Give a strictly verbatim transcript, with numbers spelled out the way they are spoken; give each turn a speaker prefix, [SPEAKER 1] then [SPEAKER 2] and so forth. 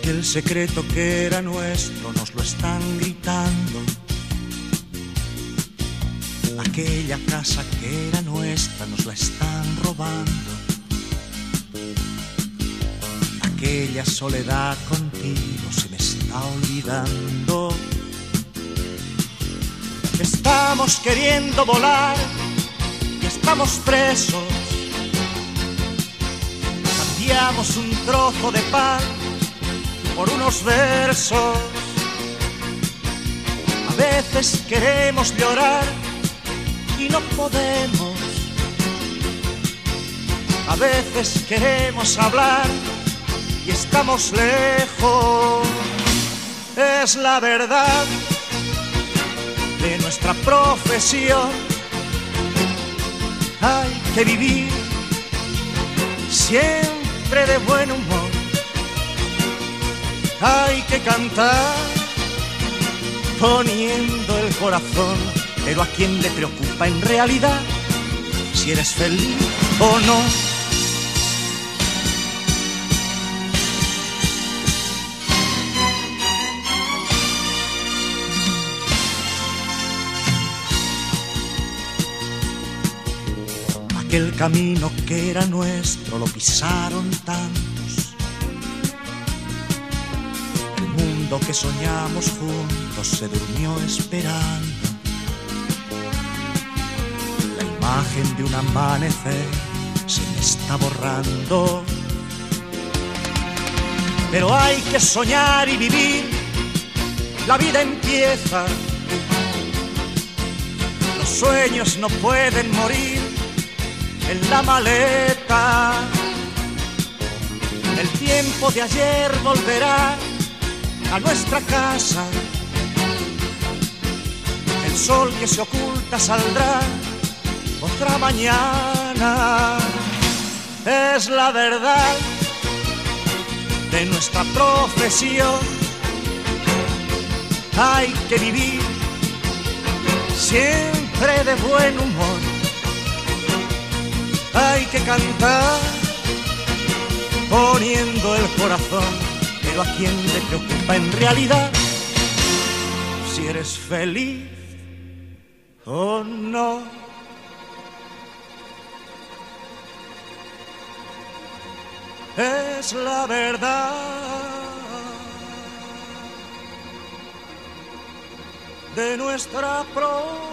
[SPEAKER 1] Aquel secreto que era nuestro nos lo están gritando. Aquella casa que era nuestra nos la están robando. Aquella soledad contigo se me está olvidando. Estamos queriendo volar y estamos presos. Cambiamos un trozo de pan por unos versos. A veces queremos llorar y no podemos. A veces queremos hablar y estamos lejos. Es la verdad de nuestra profesión. Hay que vivir siempre de buen humor. Hay que cantar poniendo el corazón. Pero ¿a quién le preocupa en realidad si eres feliz o no? Aquel camino que era nuestro lo pisaron tantos. El mundo que soñamos juntos se durmió esperando. La imagen de un amanecer se me está borrando. Pero hay que soñar y vivir. La vida empieza. Los sueños no pueden morir en la maleta. El tiempo de ayer volverá a nuestra casa. El sol que se oculta saldrá otra mañana. Es la verdad de nuestra profesión. Hay que vivir siempre de buen humor. Hay que cantar poniendo el corazón. Pero ¿a quién le preocupa en realidad si eres feliz o no? Es la verdad de nuestra profesión.